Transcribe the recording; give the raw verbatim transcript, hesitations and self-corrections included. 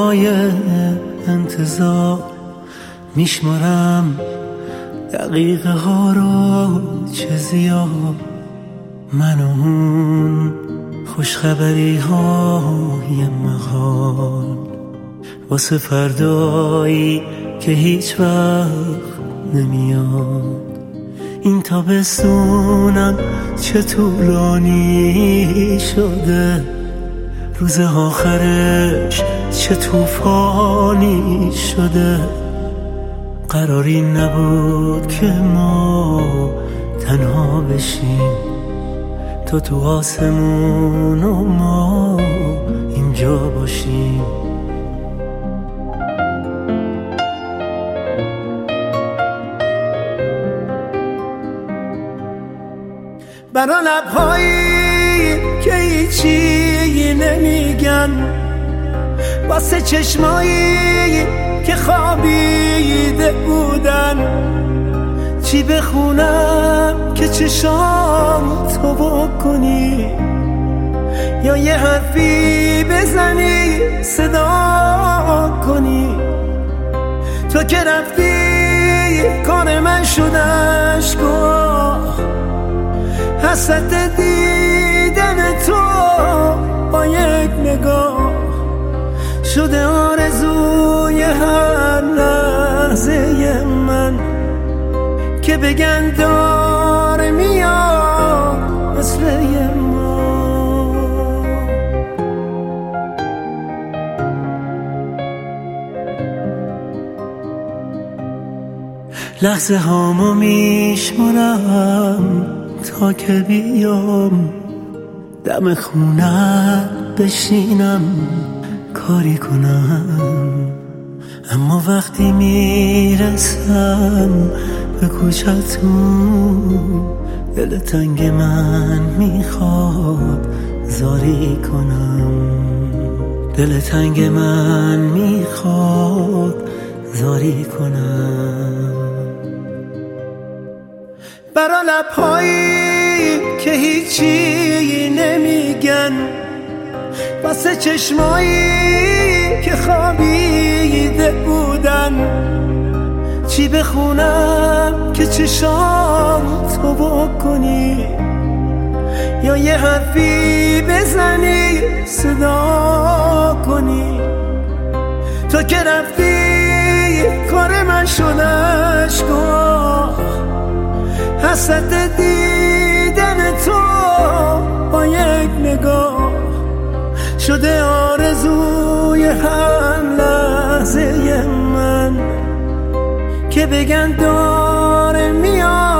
های انتظار میشمارم دقیقه ها رو چه زیاد، من و اون خوشخبری های محال واسه فردایی که هیچ وقت نمیاد. این تابستونم چه طولانی شده، روز آخرش چه طوفانی شده. قراری نبود که ما تنها بشیم، تو تو آسمون و ما اینجا باشیم. برا لبهایی که هیچی نمیگن، واسه چشمایی که خوابیده بودن، چی بخونم که چشام تو بکنی، یا یه حرفی بزنی صدا کنی. تو که رفتی کار من شد اشک‌ها، حسرت دیدن تو با یک نگاه شده آرزوی هر لحظه من، که بگن داره میاد مثل ما. لحظه هامو میشمارم تا که بیام دم خونه بشینم کاری کنم، اما وقتی میرسم به کوچه‌تون دل تنگ من میخواد زاری کنم، دل تنگ من میخواد زاری کنم. برا لبهایی که هیچی نمیگن، واسه چشمایی که خوابیده بودن، چی بخونم که چشام تو بکنی، یا یه حرفی بزنی صدا کنی. تو که رفتی کار من شد اشک‌ها، حسرت دیدن تو با یک نگاه شده آرزوی هر لحظه من، که بگن داره میاد